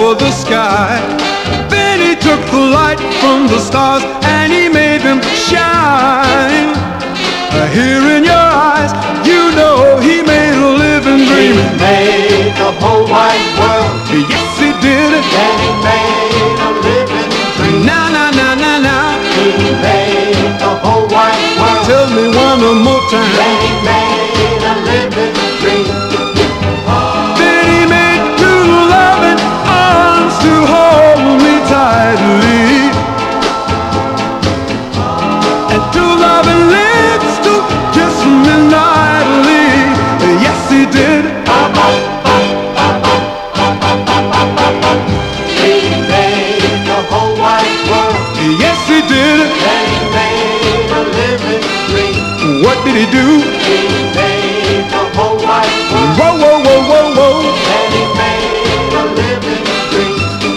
over the sky. Then he took the light from the stars and he made them shine. Here in your eyes, you know he made a living dream. He made the whole wide world. Yes, he did. Then he made a living dream. Now, now, now, now, now. He made the whole wide world. Tell me one more time. Then he made a living dream. Then he made two loving arms to hold me tightly, and two loving lips to kiss me nightly. Yes, he did. He made the whole wide world. Yes, he did. Then he made a living dream. What did he do?